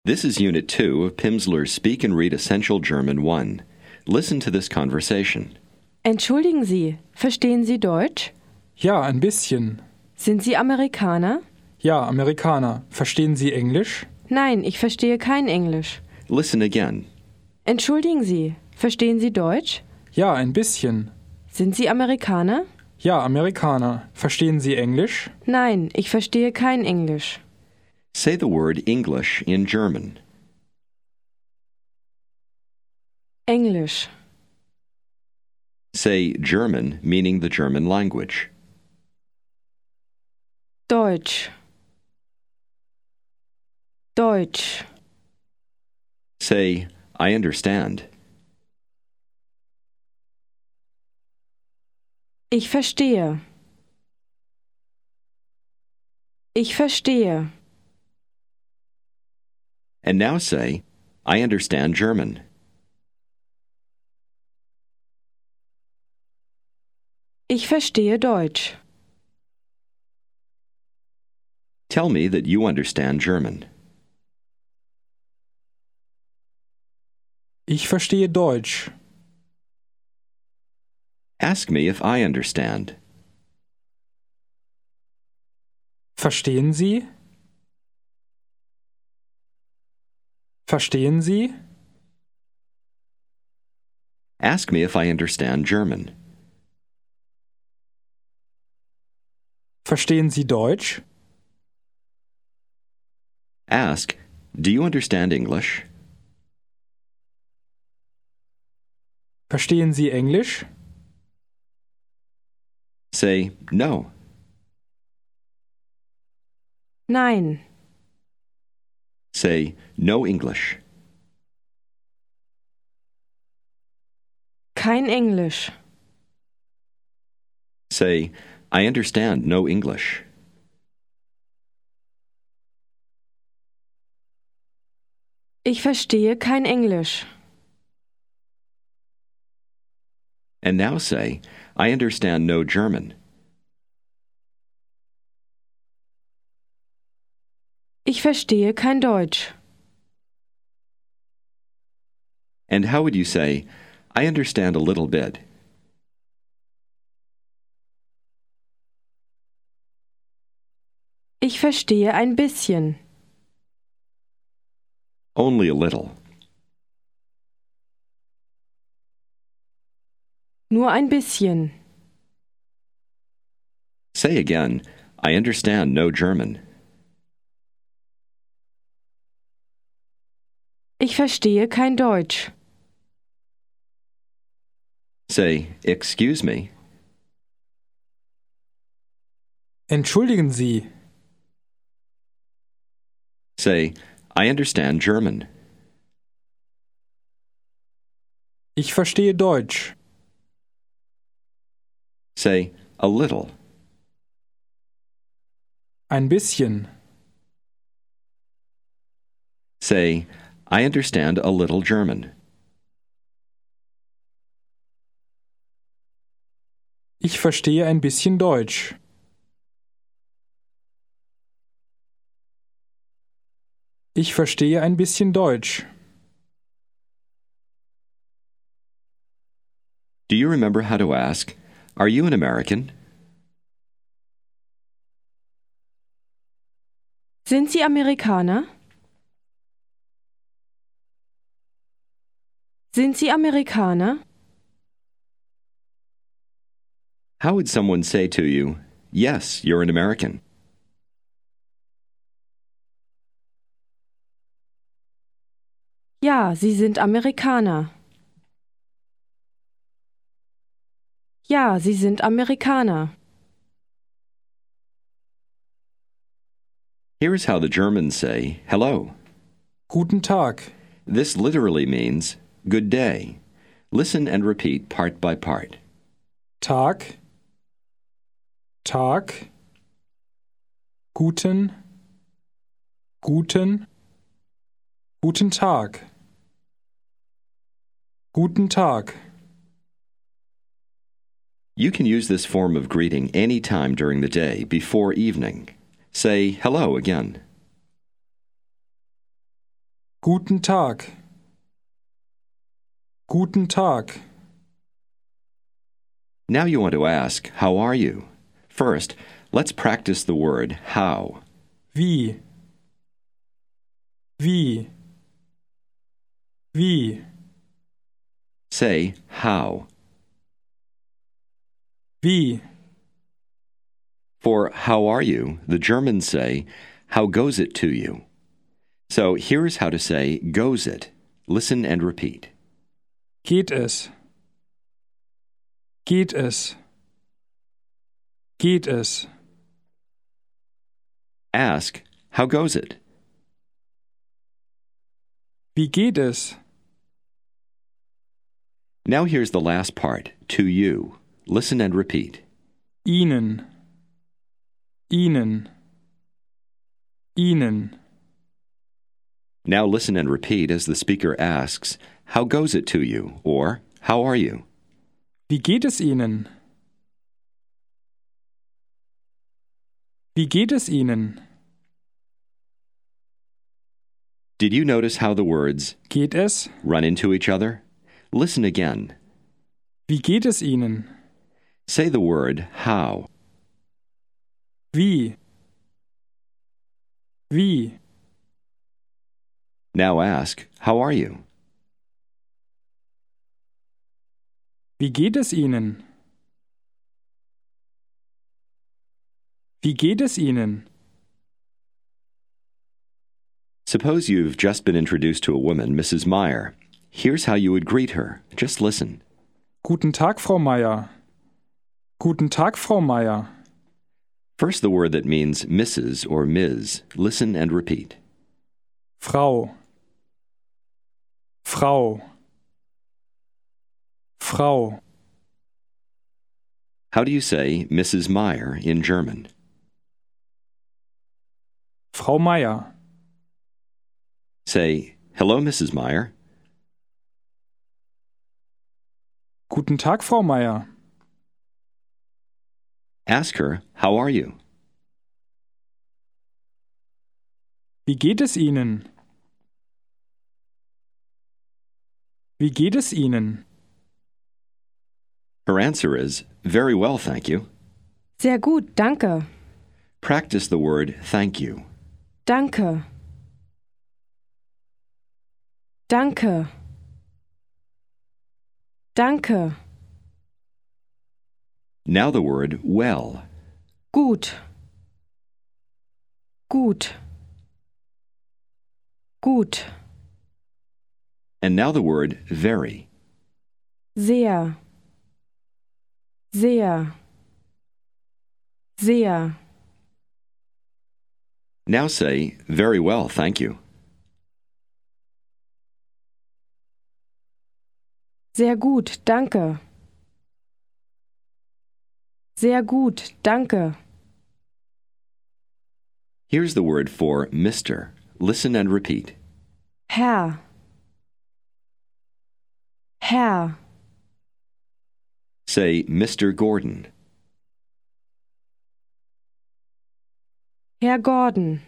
This is Unit 2 of Pimsleur's Speak and Read Essential German 1. Listen to this conversation. Entschuldigen Sie, verstehen Sie Deutsch? Ja, ein bisschen. Sind Sie Amerikaner? Ja, Amerikaner. Verstehen Sie Englisch? Nein, ich verstehe kein Englisch. Listen again. Entschuldigen Sie, verstehen Sie Deutsch? Ja, ein bisschen. Sind Sie Amerikaner? Ja, Amerikaner. Verstehen Sie Englisch? Nein, ich verstehe kein Englisch. Say the word English in German. Englisch, Say German, meaning the German language. Deutsch, Deutsch, Say, I understand. ich verstehe. Ich verstehe. And now say, I understand German. Ich verstehe Deutsch. Tell me that you understand German. Ich verstehe Deutsch. Ask me if I understand. Verstehen Sie? Verstehen Sie? Ask me if I understand German. Verstehen Sie Deutsch? Ask, do you understand English? Verstehen Sie Englisch? Say, no. Nein, Say, no English. kein Englisch. Say, I understand no English. Ich verstehe kein Englisch. And now say, I understand no German. Ich verstehe kein Deutsch. And how would you say, I understand a little bit? Ich verstehe ein bisschen. Only a little. Nur ein bisschen. Say again, I understand no German. Ich verstehe kein Deutsch. Say, excuse me. Entschuldigen Sie. Say, I understand German. Ich verstehe Deutsch. Say, a little. Ein bisschen. Say, I understand a little German. Ich verstehe ein bisschen Deutsch. Ich verstehe ein bisschen Deutsch. Do you remember how to ask, are you an American? Sind Sie Amerikaner? Sind Sie Amerikaner? How would someone say to you, yes, you're an American? Ja, Sie sind Amerikaner. Ja, Sie sind Amerikaner. Here's how the Germans say, hello. Guten Tag. This literally means, good day. Listen and repeat part by part. Tag. Tag. Guten. Guten. Guten Tag. Guten Tag. You can use this form of greeting any time during the day before evening. Say hello again. Guten Tag. Guten Tag. Now you want to ask, how are you? First, let's practice the word how. Wie? Wie? Wie? Say how. Wie? For how are you, the Germans say, how goes it to you? So here's how to say goes it. Listen and repeat. Geht es? Geht es? Geht es? Ask, how goes it? Wie geht es? Now here's the last part, to you. Listen and repeat. Ihnen. Ihnen. Ihnen. Now listen and repeat as the speaker asks, how goes it to you? Or, how are you? Wie geht es Ihnen? Wie geht es Ihnen? Did you notice how the words Geht es? run into each other? Listen again. Wie geht es Ihnen? Say the word how. Wie? Wie? Now ask, how are you? Wie geht es Ihnen? Wie geht es Ihnen? Suppose you've just been introduced to a woman, Mrs. Meyer. Here's how you would greet her. Just listen. Guten Tag, Frau Meier. Guten Tag, Frau Meier. First, the word that means Mrs. or Ms. Listen and repeat. Frau. Frau. Frau. How do you say Mrs. Meyer in German? Frau Meier. Say, hello, Mrs. Meyer. Guten Tag, Frau Meier. Ask her, how are you? Wie geht es Ihnen? Wie geht es Ihnen? Her answer is, very well, thank you. Sehr gut, danke. Practice the word thank you. Danke. Danke. Danke. Now the word well. Gut. Gut. Gut. And now the word very. Sehr. Sehr. Sehr. Now say, very well, thank you. Sehr gut, danke. Sehr gut, danke. Here's the word for Mr. Listen and repeat. Herr. Herr. Say, Mr. Gordon. Herr Gordon.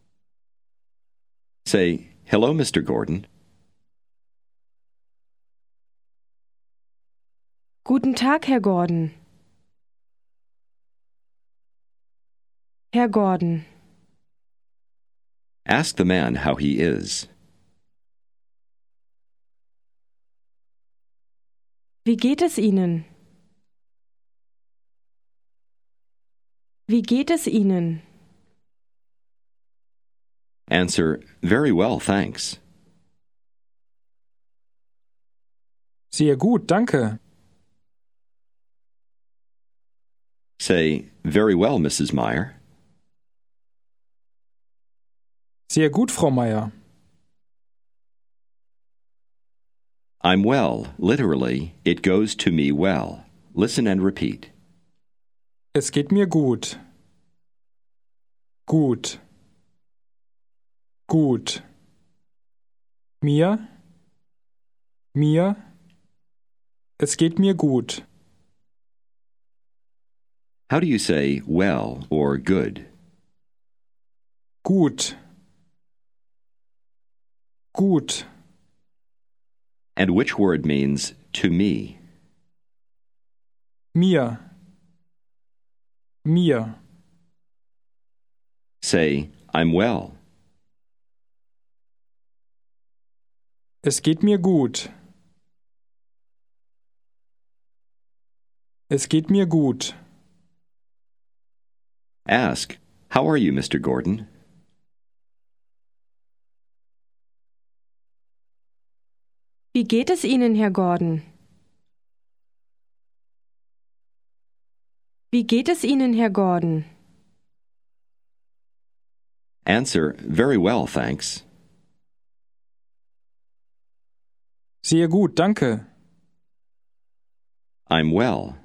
Say, hello, Mr. Gordon. Guten Tag, Herr Gordon. Herr Gordon. Ask the man how he is. Wie geht es Ihnen? Wie geht es Ihnen? Answer, very well, thanks. Sehr gut, danke. Say, very well, Mrs. Meyer. Sehr gut, Frau Meier. I'm well, literally, it goes to me well. Listen and repeat. Es geht mir gut. Gut. Gut. Mir. Mir. Es geht mir gut. How do you say well or good? Gut. Gut. And which word means to me? Mir. Mir. Say, I'm well. Es geht mir gut. Es geht mir gut. Ask, how are you, Mr. Gordon? Wie geht es Ihnen, Herr Gordon? Wie geht es Ihnen, Herr Gordon? Answer, very well, thanks. Sehr gut, danke. I'm well.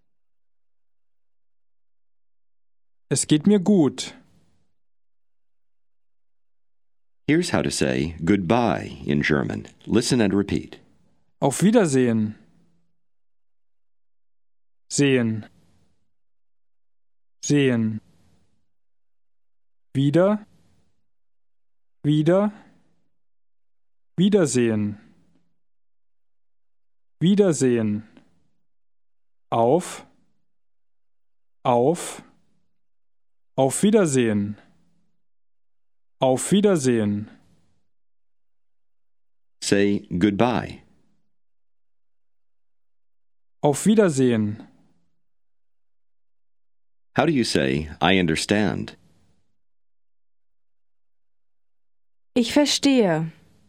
Es geht mir gut. Here's how to say goodbye in German. Listen and repeat. Auf Wiedersehen. Sehen. Sehen. Wieder. Wieder. Wiedersehen. Wiedersehen. Auf. Auf. Auf Wiedersehen. Auf Wiedersehen. Say goodbye. Auf Wiedersehen. How do you say I understand? Ich verstehe.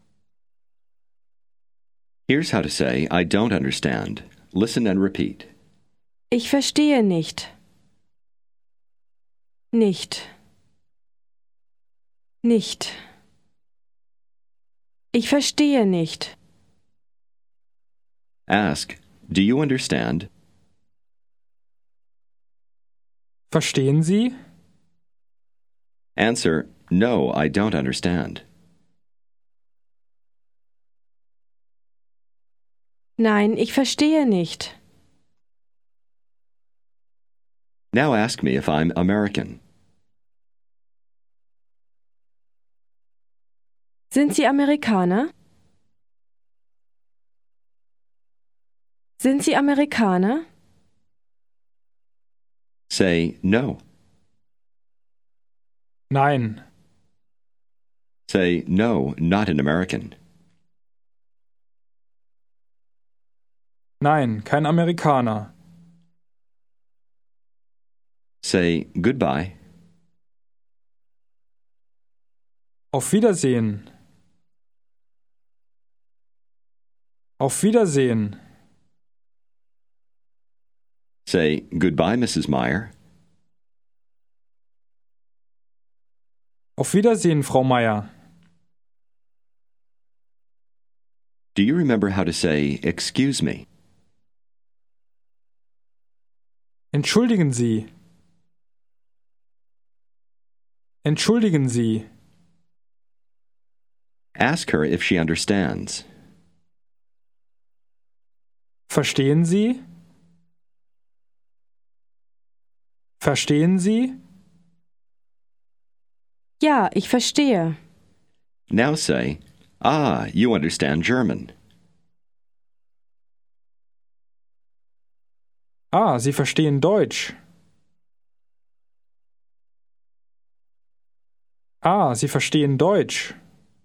Here's how to say I don't understand. Listen and repeat. Ich verstehe nicht. Nicht. Nicht. Ich verstehe nicht. Ask, do you understand? Verstehen Sie? Answer, no, I don't understand. Nein, ich verstehe nicht. Now ask me if I'm American. Sind Sie Amerikaner? Sind Sie Amerikaner? Say no. Nein. Say no, not an American. Nein, kein Amerikaner. Say goodbye. Auf Wiedersehen. Auf Wiedersehen. Say goodbye, Mrs. Meyer. Auf Wiedersehen, Frau Meier. Do you remember how to say excuse me? Entschuldigen Sie. Entschuldigen Sie. Ask her if she understands. Verstehen Sie? Verstehen Sie? Ja, ich verstehe. Now say, ah, you understand German. Ah, Sie verstehen Deutsch. Ah, Sie verstehen Deutsch.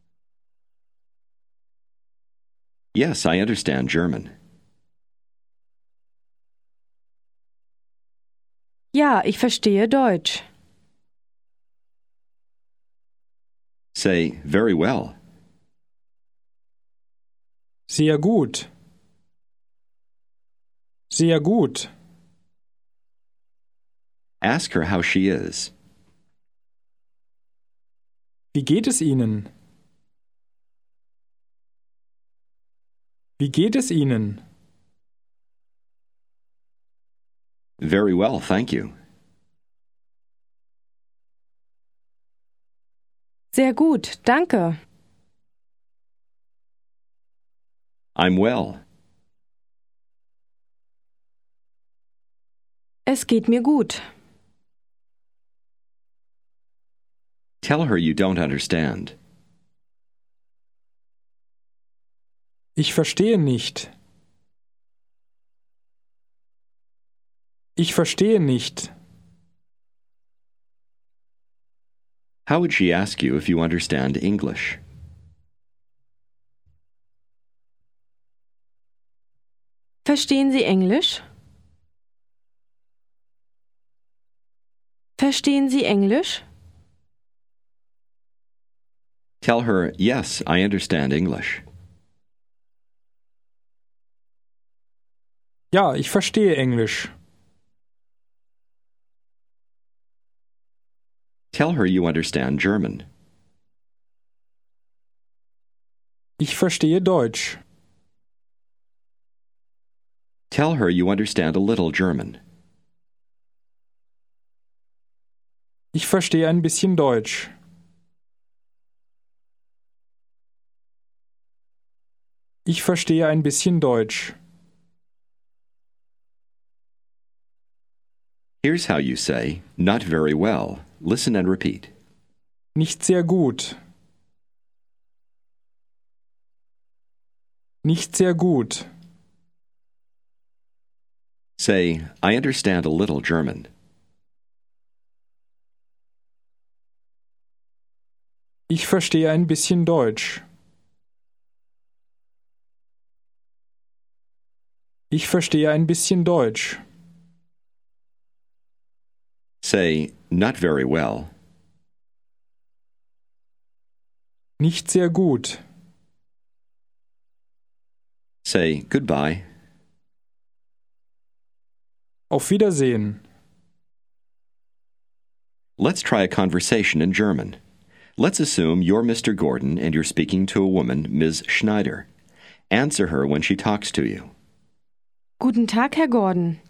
Yes, I understand German. Ja, ich verstehe Deutsch. Say very well. Sehr gut. Sehr gut. Ask her how she is. Wie geht es Ihnen? Wie geht es Ihnen? Very well, thank you. Sehr gut, danke. I'm well. Es geht mir gut. Tell her you don't understand. Ich verstehe nicht. Ich verstehe nicht. How would she ask you if you understand English? Verstehen Sie Englisch? Verstehen Sie Englisch? Tell her, yes, I understand English. Ja, ich verstehe Englisch. Tell her you understand German. Ich verstehe Deutsch. Tell her you understand a little German. Ich verstehe ein bisschen Deutsch. Ich verstehe ein bisschen Deutsch. Here's how you say, not very well. Listen and repeat. Nicht sehr gut. Nicht sehr gut. Say, I understand a little German. Ich verstehe ein bisschen Deutsch. Ich verstehe ein bisschen Deutsch. Say, not very well. Nicht sehr gut. Say, goodbye. Auf Wiedersehen. Let's try a conversation in German. Let's assume you're Mr. Gordon and you're speaking to a woman, Ms. Schneider. Answer her when she talks to you. Guten Tag, Herr Gordon.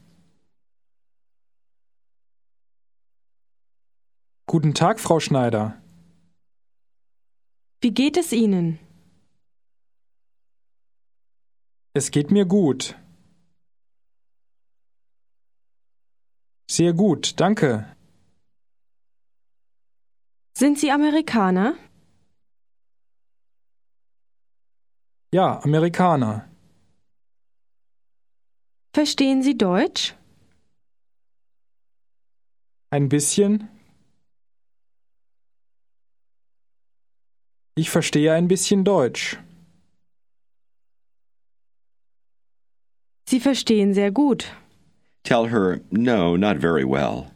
Guten Tag, Frau Schneider. Wie geht es Ihnen? Es geht mir gut. Sehr gut, danke. Sind Sie Amerikaner? Ja, Amerikaner. Verstehen Sie Deutsch? Ein bisschen. Ich verstehe ein bisschen Deutsch. Sie verstehen sehr gut. Tell her, no, not very well.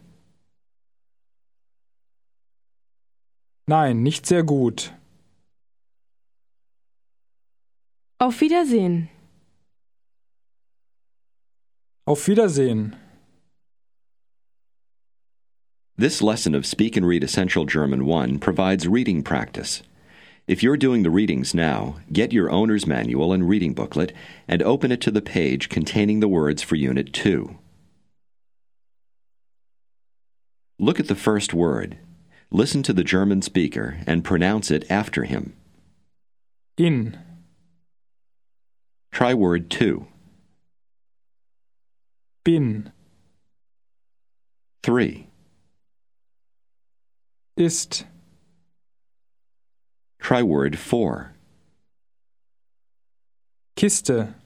Nein, nicht sehr gut. Auf Wiedersehen. Auf Wiedersehen. This lesson of Speak and Read Essential German 1 provides reading practice. If you're doing the readings now, get your owner's manual and reading booklet and open it to the page containing the words for Unit 2. Look at the first word. Listen to the German speaker and pronounce it after him. In. Try word 2. Bin. 3. Ist. Try word 4. Kiste.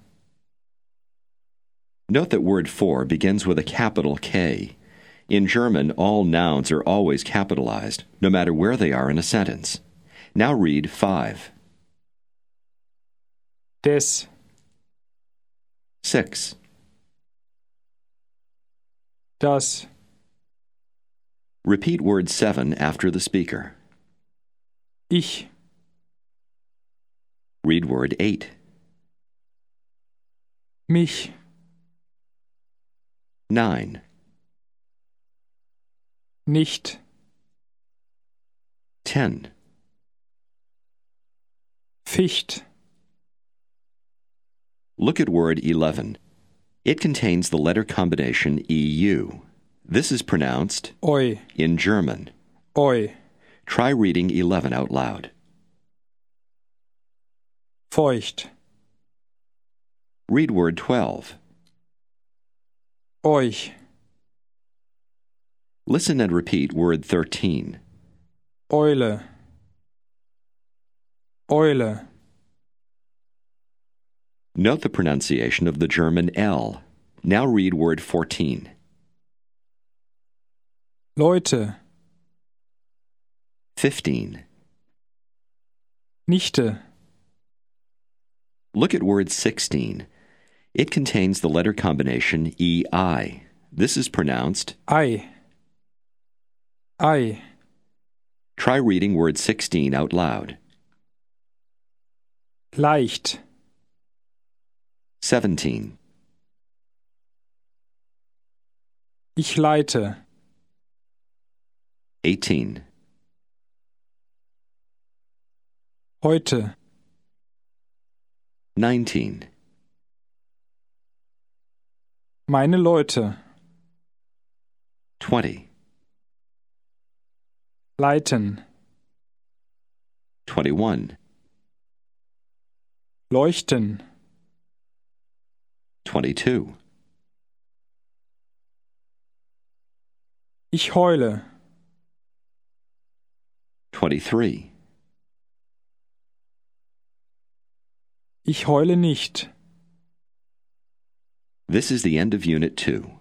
Note that word 4 begins with a capital K. In German, all nouns are always capitalized, no matter where they are in a sentence. Now read 5. Des. 6. Das. Repeat word 7 after the speaker. Ich. Read word 8. Mich. 9. Nicht. 10. Ficht. Look at word 11. It contains the letter combination EU. This is pronounced Oi. in German. Oi. Try reading 11 out loud. Feucht. Read word 12. Euch. Listen and repeat word 13. Eule. Eule. Note the pronunciation of the German L. Now read word 14. Leute, 15. Nichte, Look at word 16. It contains the letter combination EI. This is pronounced. Ei, Ei, Try reading word 16 out loud. leicht, 17. ich leite, 18. heute, 19. meine Leute, 20. leiten, 21. leuchten, 22. ich heule, 23. ich heule nicht. This is the end of Unit 2.